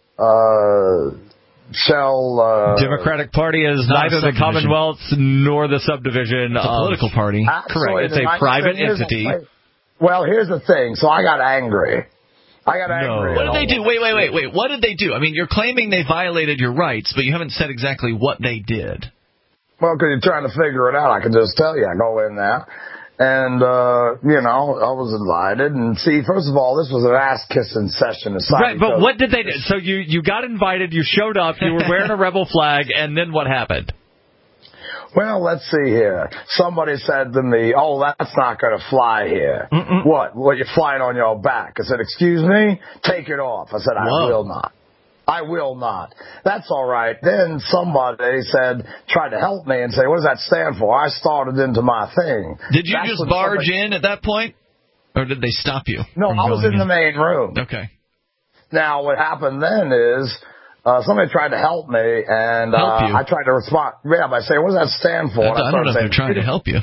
uh, shall. Uh, Democratic Party is not a neither the subdivision. Commonwealth nor the subdivision It's a of political party. Actually, Correct. It's the a nice private thing is- entity. Well, here's the thing. So I got angry. I got angry. What did they do? Wait, wait, wait, wait. What did they do? I mean, you're claiming they violated your rights, but you haven't said exactly what they did. Well, because you're trying to figure it out. I can just tell you. I go in there, and, uh, you know, I was invited. And see, first of all, this was an ass-kissing session. Right, but what did they do? So you, you got invited, you showed up, you were wearing a rebel flag, and then what happened? Well, let's see here. Somebody said to me, oh, that's not going to fly here. Mm-mm. What? What, you're flying on your back? I said, excuse me? Take it off. I said, I Whoa. will not. I will not. That's all right. Then somebody said, tried to help me and say, what does that stand for? I started into my thing. Did you That's just when barge somebody- in at that point? Or did they stop you? No, from I was going in the main room. Okay. Now, what happened then is uh, somebody tried to help me, and Help uh, you? I tried to respond. Yeah, by saying, what does that stand for? I, And I don't know if started they're trying to saying, help you.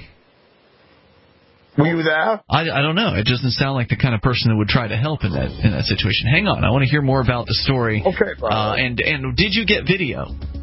Were you there? I, I don't know. It doesn't sound like the kind of person that would try to help in that in that situation. Hang on. I want to hear more about the story. Okay, brother. Uh, and, and did you get video?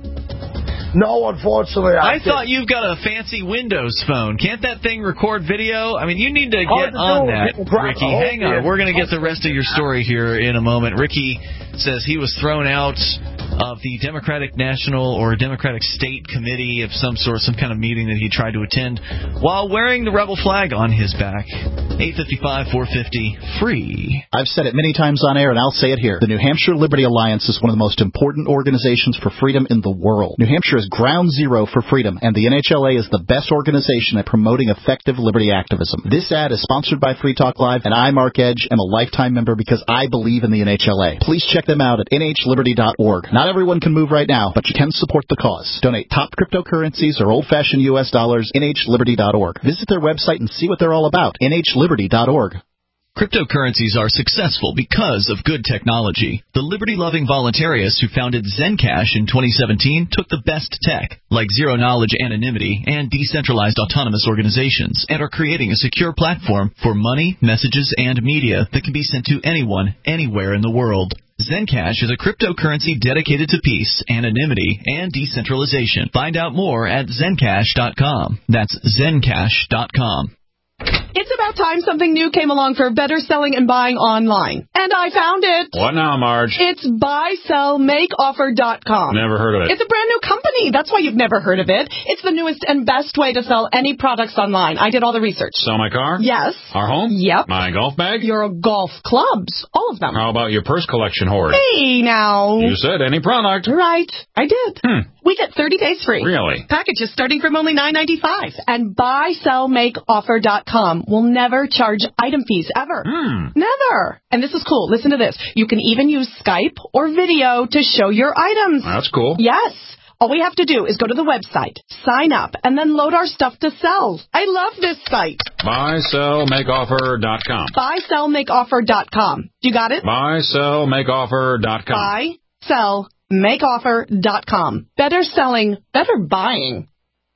No, unfortunately, I, I thought you've got a fancy Windows phone. Can't that thing record video? I mean, you need to Hard get to on do. that, People try to Ricky. hold Hang me on. in. We're going to get the rest of your story here in a moment. Ricky says he was thrown out of the Democratic National or Democratic State Committee of some sort, some kind of meeting that he tried to attend, while wearing the rebel flag on his back. eight fifty-five, four fifty, free. I've said it many times on air, and I'll say it here. The New Hampshire Liberty Alliance is one of the most important organizations for freedom in the world. New Hampshire is ground zero for freedom, and the N H L A is the best organization at promoting effective liberty activism. This ad is sponsored by Free Talk Live, and I, Mark Edge, am a lifetime member because I believe in the N H L A. Please check them out at N H liberty dot org. Not everyone can move right now, but you can support the cause. Donate top cryptocurrencies or old-fashioned U S dollars, N H liberty dot org. Visit their website and see what they're all about, N H liberty dot org. Cryptocurrencies are successful because of good technology. The liberty-loving voluntarists who founded Zencash in twenty seventeen took the best tech, like zero-knowledge anonymity and decentralized autonomous organizations, and are creating a secure platform for money, messages, and media that can be sent to anyone, anywhere in the world. Zencash is a cryptocurrency dedicated to peace, anonymity, and decentralization. Find out more at zencash dot com. That's zencash dot com. It's about time something new came along for better selling and buying online. And I found it. What now, Marge? It's buy sell make offer dot com. Never heard of it. It's a brand new company. That's why you've never heard of it. It's the newest and best way to sell any products online. I did all the research. Sell my car? Yes. Our home? Yep. My golf bag? Your golf clubs. All of them. How about your purse collection hoard? Hey, now. You said any product. Right. I did. Hmm. We get thirty days free. Really? Packages starting from only nine ninety-five. And buy sell make offer dot com will never charge item fees ever. Hmm. Never. And this is cool. Listen to this. You can even use Skype or video to show your items. That's cool. Yes. All we have to do is go to the website, sign up, and then load our stuff to sell. I love this site. buy sell make offer dot com. buy sell make offer dot com. You got it? buy sell make offer dot com. buy sell make offer dot com. Better selling, better buying.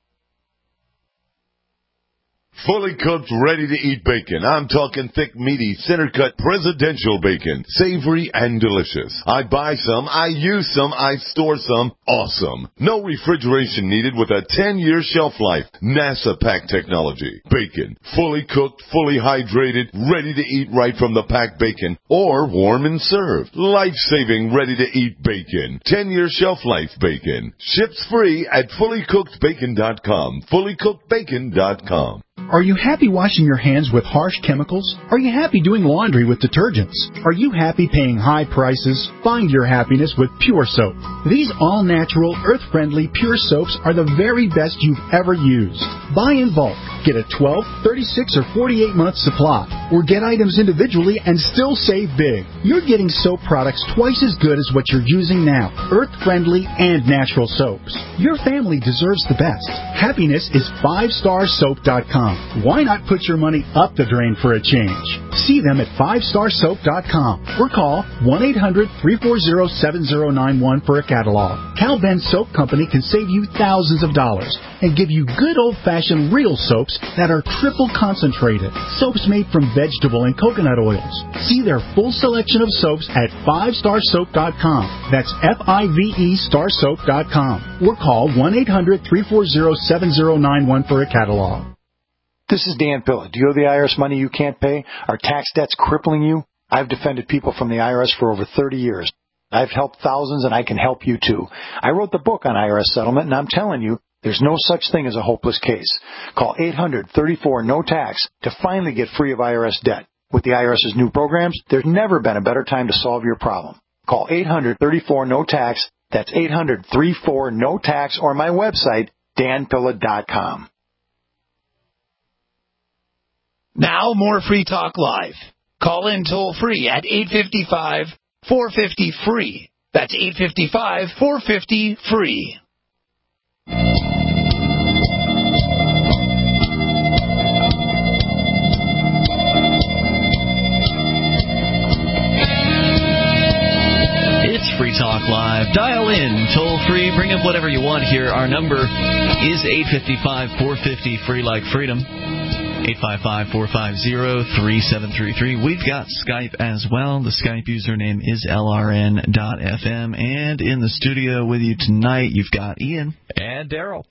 Fully cooked, ready-to-eat bacon. I'm talking thick, meaty, center-cut presidential bacon. Savory and delicious. I buy some, I use some, I store some. Awesome. No refrigeration needed with a ten-year shelf life. NASA pack technology. Bacon. Fully cooked, fully hydrated, ready to eat right from the packed bacon. Or warm and served. Life-saving, ready-to-eat bacon. ten-year shelf life bacon. Ships free at fully cooked bacon dot com. fully cooked bacon dot com. Are you happy washing your hands with harsh chemicals? Are you happy doing laundry with detergents? Are you happy paying high prices? Find your happiness with Pure Soap. These all-natural, earth-friendly Pure Soaps are the very best you've ever used. Buy in bulk. Get a twelve, thirty-six, or forty-eight month supply. Or get items individually and still save big. You're getting soap products twice as good as what you're using now. Earth-friendly and natural soaps. Your family deserves the best. Happiness is five star soap dot com. Why not put your money up the drain for a change? See them at five star soap dot com or call one eight hundred, three four zero, seven zero nine one for a catalog. Cal Ben Soap Company can save you thousands of dollars and give you good old-fashioned real soaps that are triple concentrated. Soaps made from vegetable and coconut oils. See their full selection of soaps at five star soap dot com. That's F I V E star soap dot com or call one eight hundred, three four zero, seven zero nine one for a catalog. This is Dan Pilla. Do you owe the I R S money you can't pay? Are tax debts crippling you? I've defended people from the I R S for over thirty years. I've helped thousands, and I can help you too. I wrote the book on I R S settlement, and I'm telling you, there's no such thing as a hopeless case. Call eight hundred, thirty-four, no tax to finally get free of I R S debt. With the IRS's new programs, there's never been a better time to solve your problem. Call eight hundred, thirty-four, no tax. That's eight hundred, thirty-four, no tax, or my website, dan pilla dot com. Now more Free Talk Live. Call in toll free at eight five five, four five zero, free. That's eight five five, four five zero, free. It's Free Talk Live. Dial in, toll free, bring up whatever you want here. Our number is eight five five, four five zero, free like freedom. eight five five, four five zero, three seven three three. We've got Skype as well. The Skype username is L R N dot F M. And in the studio with you tonight, you've got Ian. And Daryl.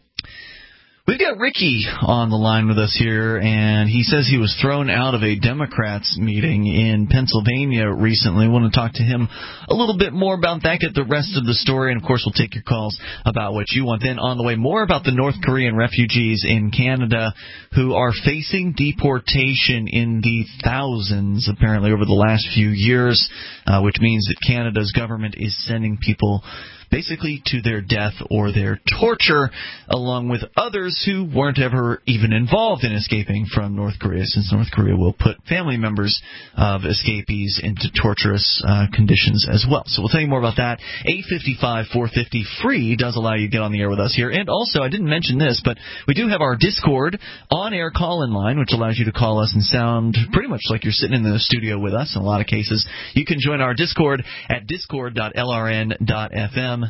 We've got Ricky on the line with us here, and he says he was thrown out of a Democrats meeting in Pennsylvania recently. I want to talk to him a little bit more about that, get the rest of the story, and, of course, we'll take your calls about what you want. Then on the way, more about the North Korean refugees in Canada who are facing deportation in the thousands, apparently, over the last few years, uh, which means that Canada's government is sending people basically to their death or their torture, along with others who weren't ever even involved in escaping from North Korea, since North Korea will put family members of escapees into torturous uh, conditions as well. So we'll tell you more about that. eight five five, four five zero, free does allow you to get on the air with us here. And also, I didn't mention this, but we do have our Discord on-air call-in line, which allows you to call us and sound pretty much like you're sitting in the studio with us in a lot of cases. You can join our Discord at discord dot L R N dot F M.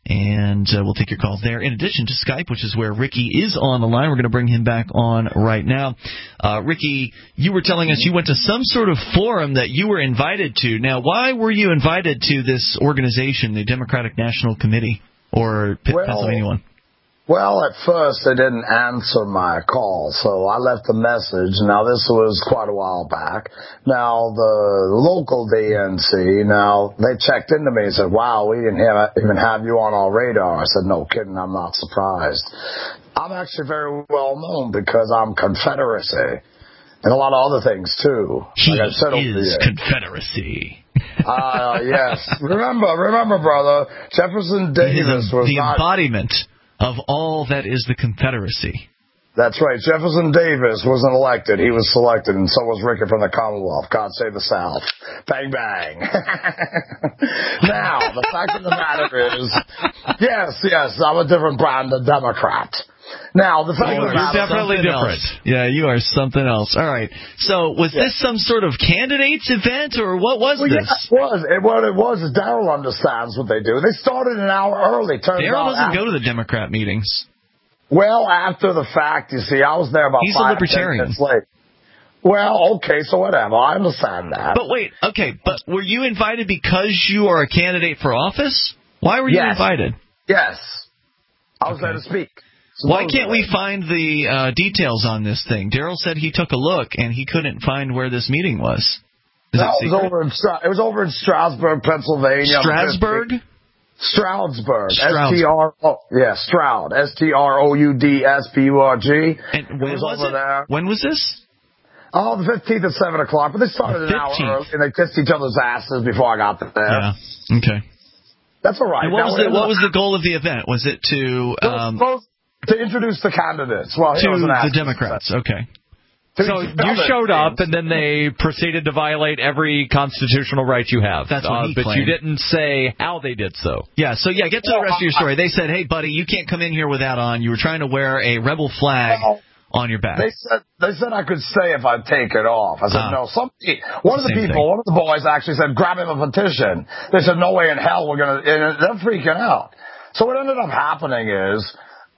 And uh, we'll take your calls there. In addition to Skype, which is where Ricky is on the line. We're going to bring him back on right now. Uh, Ricky, you were telling us you went to some sort of forum that you were invited to. Now, why were you invited to this organization, the Democratic National Committee, or P- well, Pennsylvania one? Well, at first they didn't answer my call, so I left a message. Now, this was quite a while back. Now, the local D N C, now, they checked into me and said, wow, we didn't have, even have you on our radar. I said, no kidding, I'm not surprised. I'm actually very well known because I'm Confederacy. And a lot of other things, too. He like I said is Confederacy. Ah, uh, yes. Remember, remember, brother, Jefferson Davis was the not... embodiment of all that is the Confederacy. That's right. Jefferson Davis wasn't elected. He was selected, and so was Ricky from the Commonwealth. God save the South. Bang, bang. Now, the fact of the matter is, yes, yes, I'm a different brand of Democrat. Now, the fact oh, of the matter is definitely different. Else. Yeah, you are something else. All right. So, was yeah. this some sort of candidates event, or what was well, this? Yeah, it was. It, what it was is Daryl understands what they do. They started an hour early. Daryl doesn't after. go to the Democrat meetings. Well, after the fact, you see, I was there about He's a five libertarian. minutes late. Well, okay, so whatever. I understand that. But wait, okay, but were you invited because you are a candidate for office? Why were you Yes. invited? Yes. I was Okay. there to speak. Why can't we find the uh, details on this thing? Daryl said he took a look and he couldn't find where this meeting was. Is No, it it was over in Stra- it was over in Stroudsburg, Pennsylvania. Strasburg? Stroudsburg. Stroud. S T R O Yeah, Stroud. S T R O U D S P U R G. And when it was, was over it? there. When was this? Oh, the fifteenth at seven o'clock. But they started an hour early and they kissed each other's asses before I got there. Yeah. Okay. That's all right. And what Now, was the what was the goal of the event? Was it to um, to introduce the candidates? Well, to here was an the ask. Democrats? Okay. So you showed up, and then they proceeded to violate every constitutional right you have. That's what uh, he But claimed. you didn't say how they did so. Yeah, so yeah, get to the rest of your story. They said, hey, buddy, you can't come in here with that on. You were trying to wear a rebel flag on your back. They said they said I could stay if I take it off. I said Ah. no. Somebody, one of the Same people, thing. one of the boys actually said, grab him a petition. They said, no way in hell we're gonna. And they're freaking out. So what ended up happening is,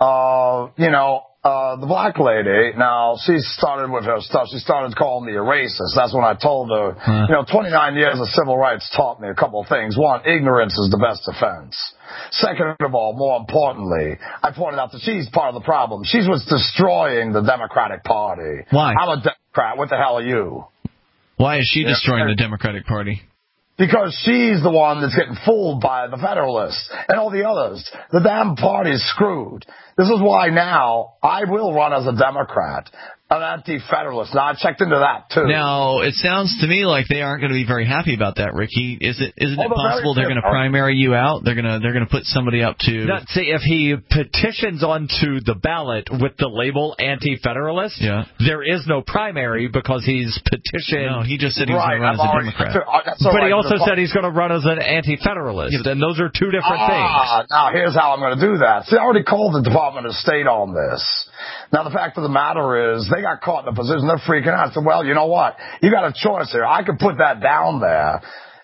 uh, you know. Uh, the black lady, now, she started with her stuff. She started calling me a racist. That's when I told her, Huh. you know, twenty-nine years of civil rights taught me a couple of things. One, ignorance is the best defense. Second of all, more importantly, I pointed out that she's part of the problem. She was destroying the Democratic Party. Why? I'm a Democrat. What the hell are you? Why is she Yeah. destroying the Democratic Party? Because she's the one that's getting fooled by the Federalists and all the others. The damn party's screwed. This is why now I will run as a Democrat, an anti-Federalist. Now, I checked into that, too. Now, it sounds to me like they aren't going to be very happy about that, Ricky. Is it? Isn't Oh, it they're very possible they're going to fair. primary you out? They're going to they're going to put somebody up to. Not, see, if he petitions onto the ballot with the label anti-federalist, Yeah. there is no primary because he's petitioned. No, he just said he was Right, going to run I've as a already- Democrat. that's all But he right. also The- said he's going to run as an anti-federalist, and those are two different Ah, now here's how I'm going to do that. See, I already called the Department of State on this. Now, the fact of the matter is, they got caught in a position, they're freaking out. I said, well, you know what? You got a choice here. I could put that down there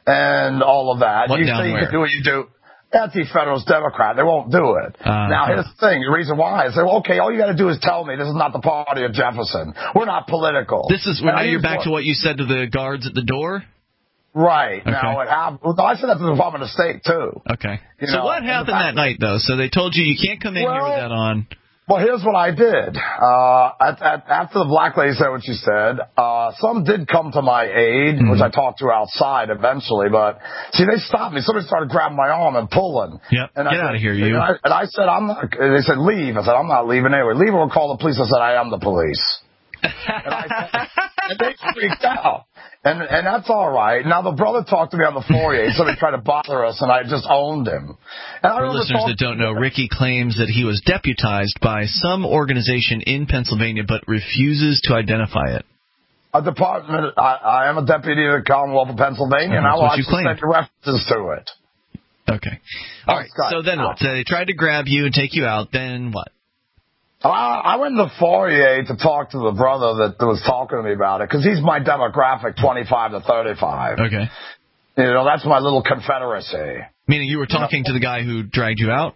and all of that. What you down say you where? can do what you do. Anti-Federalist Democrat, they won't do it. Uh, now, here's the thing. The reason why is, they, okay, all you got to do is tell me this is not the party of Jefferson. We're not political. This is And now I you're used back one- to what you said to the guards at the door. Right. Okay. Now, it happened. Well, I said that to the Department of State, too. Okay. You so know, what and the happened fact- that night though? So they told you you can't come in here with Well- that on. Well, here's what I did. Uh, at, at, after the black lady said what she said, uh, some did come to my aid, Mm-hmm. which I talked to outside eventually, but see, they stopped me. Somebody started grabbing my arm and pulling. Yep. And Get I said, out of here, you. And I, and I said, I'm not, and they said, leave. I said, I'm not leaving anyway. Leave or call the police. I said, I am the police. and, I, and they freaked out. And and that's all right. Now, the brother talked to me on the foyer. He tried to bother us, and I just owned him. And I For remember listeners talking- that don't know, Ricky claims that he was deputized by some organization in Pennsylvania but refuses to identify it. A department. I, I am a deputy of the Commonwealth of Pennsylvania, and I That's will what you actually claim. send you references to it. Okay. All right. So then what? So they tried to grab you and take you out. Then what? I, I went in the foyer to talk to the brother that was talking to me about it, because he's my demographic, twenty-five to thirty-five. Okay. You know, that's my little confederacy. Meaning you were talking to the guy who dragged you out?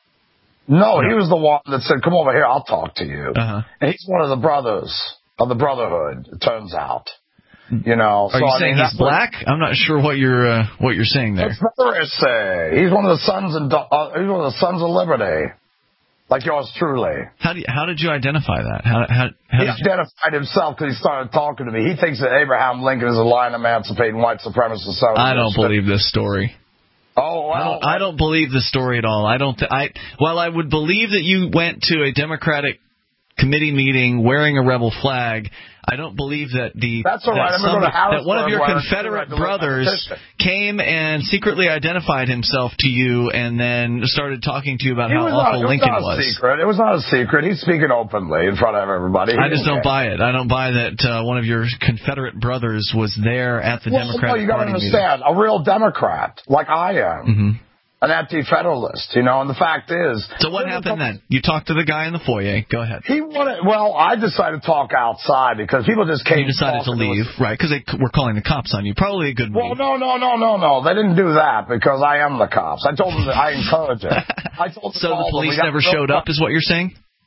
No, he was the one that said, come over here, I'll talk to you. Uh-huh. And he's one of the brothers of the Brotherhood, it turns out. You know, Are so you I saying mean, he's that's what- black? I'm not sure what you're uh, what you're saying there. Confederacy. He's one of the sons and uh, he's one of the sons of liberty, like yours truly. How do you, how did you identify that? How how, how He did you, identified himself because he started talking to me. He thinks that Abraham Lincoln is a lion emancipating white supremacist. So I don't believe this story. Oh, well, I don't, I don't believe the story at all. I don't. Th- I while I would believe that you went to a Democratic committee meeting wearing a rebel flag, I don't believe that the That's all right. that, I'm gonna go to that one of Harrisburg your where I Confederate delivered my brothers petition. came and secretly identified himself to you and then started talking to you about It how was awful not, it Lincoln was. Not was. a secret. It was not a secret. He's speaking openly in front of everybody. He I just didn't don't care. buy it. I don't buy that uh, one of your Confederate brothers was there at the Well, Democratic no, you got to Party understand, a real Democrat like I am. meeting. Mm-hmm. An anti-federalist, you know, and the fact is... So what happened then? You talked to the guy in the foyer. Go ahead. He wanted... Well, I decided to talk outside because people just came... You decided to talking leave, us. right, because they c- were calling the cops on you. Probably a good move. Well, no, no, no, no, no. They didn't do that because I am the cops. I told them that I encourage it. I told them So all the that we police got never real- showed up is what you're saying?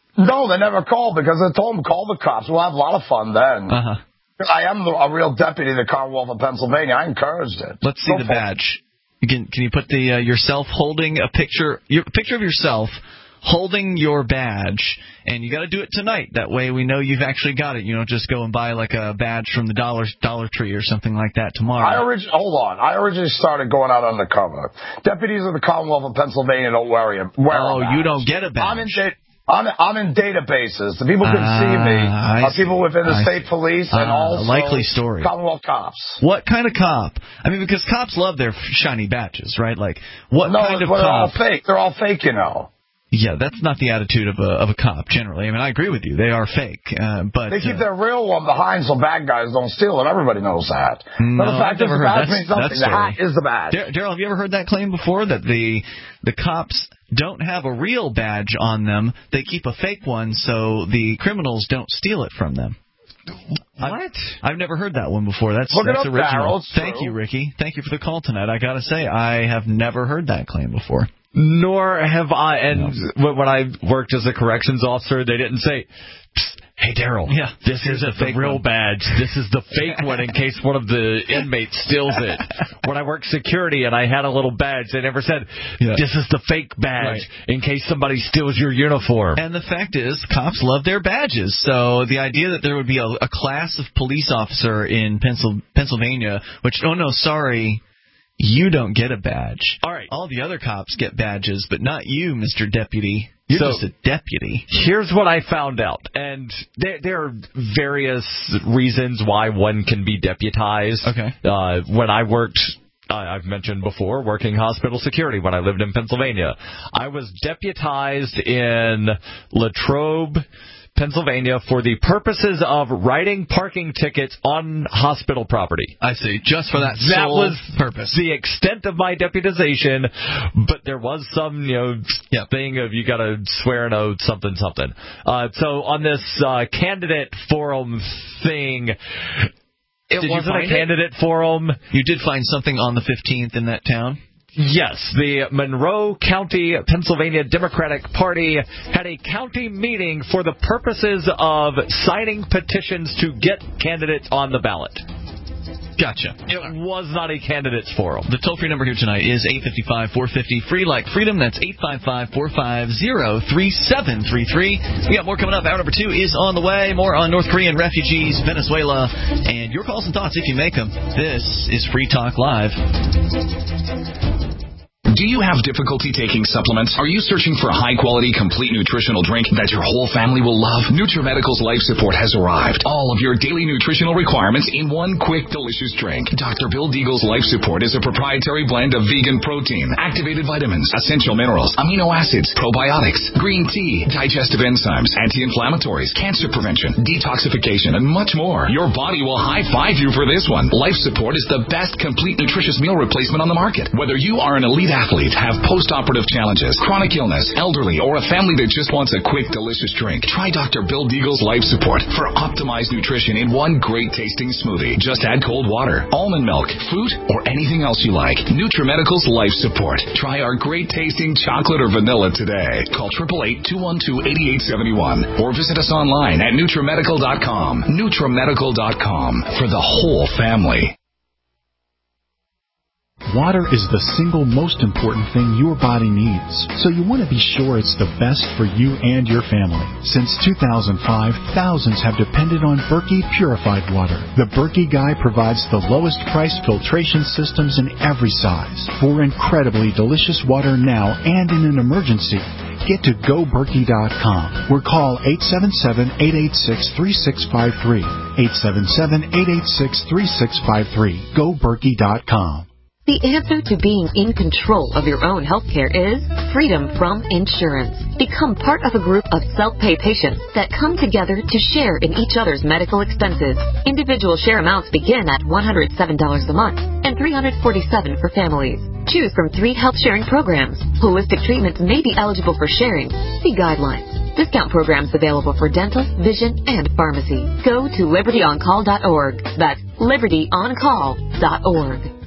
No, they never called because I told them, call the cops. We'll have a lot of fun then. Uh-huh. I am a real deputy of the Commonwealth of Pennsylvania. I encouraged it. Let's see Go the for it. badge. You can, can you put the uh, yourself holding a picture, your picture of yourself holding your badge, and you got to do it tonight. That way we know you've actually got it. You don't just go and buy like a badge from the Dollar Dollar Tree or something like that tomorrow. I orig- hold on. I originally started going out undercover. Deputies of the Commonwealth of Pennsylvania don't wear a wear Oh, a badge. you don't get a badge. I'm in da- I'm, I'm in databases. The people can Ah, see me. I Are people within the I state police and Ah, also likely story. Commonwealth cops. What kind of cop? I mean, because cops love their shiny badges, right? Like, what no, kind of but they're all cop? fake. They're all fake, you know. Yeah, that's not the attitude of a of a cop generally. I mean, I agree with you; they are fake. Uh, but They keep uh, their real one behind so bad guys don't steal it. Everybody knows that. No, but the fact I've never is, the heard badge that- means nothing. that The hat story. is the badge. Dar- Daryl, have you ever heard that claim before? That the the cops don't have a real badge on them; they keep a fake one so the criminals don't steal it from them. What? I've, I've never heard that one before. That's Look it that's up, original. Daryl. It's Thank true. you, Ricky. Thank you for the call tonight. I got to say, I have never heard that claim before. Nor have I. And no. when I worked as a corrections officer, they didn't say, "Psst, hey, Daryl, yeah, this here's isn't the the fake real one. badge. This is the fake one in case one of the inmates steals it." When I worked security and I had a little badge, they never said, Yeah. "This is the fake badge Right. in case somebody steals your uniform." And the fact is, cops love their badges. So the idea that there would be a, a class of police officer in Pencil, Pennsylvania, which, oh, no, sorry, you don't get a badge. All right. All the other cops get badges, but not you, Mister Deputy. You're So- just a deputy. Here's what I found out, and there, there are various reasons why one can be deputized. Okay. Uh, when I worked, uh, I've mentioned before, working hospital security when I lived in Pennsylvania, I was deputized in Latrobe, Pennsylvania, for the purposes of writing parking tickets on hospital property. I see. Just for that, That sole was purpose. the extent of my deputization, but there was some, you know, Yeah. thing of you got to swear an oath, something, something. Uh, so on this uh, candidate forum thing, it Did you wasn't a find it? candidate forum. You did find something on the fifteenth in that town? Yes, the Monroe County, Pennsylvania Democratic Party had a county meeting for the purposes of signing petitions to get candidates on the ballot. Gotcha. It was not a candidates forum. The toll-free number here tonight is eight five five, four five zero, free like freedom. That's eight five five, four five zero, three seven three three. We got more coming up. Hour number two is on the way. More on North Korean refugees, Venezuela, and your calls and thoughts if you make them. This is Free Talk Live. Do you have difficulty taking supplements? Are you searching for a high-quality, complete nutritional drink that your whole family will love? NutriMedical's Life Support has arrived. All of your daily nutritional requirements in one quick, delicious drink. Doctor Bill Deagle's Life Support is a proprietary blend of vegan protein, activated vitamins, essential minerals, amino acids, probiotics, green tea, digestive enzymes, anti-inflammatories, cancer prevention, detoxification, and much more. Your body will high-five you for this one. Life Support is the best complete nutritious meal replacement on the market. Whether you are an elite athlete, have post-operative challenges, chronic illness, elderly, or a family that just wants a quick, delicious drink, try Doctor Bill Deagle's Life Support for optimized nutrition in one great-tasting smoothie. Just add cold water, almond milk, fruit, or anything else you like. NutriMedical's Life Support. Try our great-tasting chocolate or vanilla today. Call eight eight eight, two one two, eight eight seven one or visit us online at NutriMedical dot com. NutriMedical dot com for the whole family. Water is the single most important thing your body needs, so you want to be sure it's the best for you and your family. Since two thousand five, thousands have depended on Berkey purified water. The Berkey Guy provides the lowest price filtration systems in every size. For incredibly delicious water now and in an emergency, get to go berkey dot com or call eight seven seven, eight eight six, three six five three. eight seven seven, eight eight six, three six five three. go berkey dot com. The answer to being in control of your own healthcare is freedom from insurance. Become part of a group of self-pay patients that come together to share in each other's medical expenses. Individual share amounts begin at one hundred seven dollars a month and three hundred forty-seven dollars for families. Choose from three health sharing programs. Holistic treatments may be eligible for sharing. See guidelines. Discount programs available for dental, vision, and pharmacy. Go to liberty on call dot org. That's liberty on call dot org.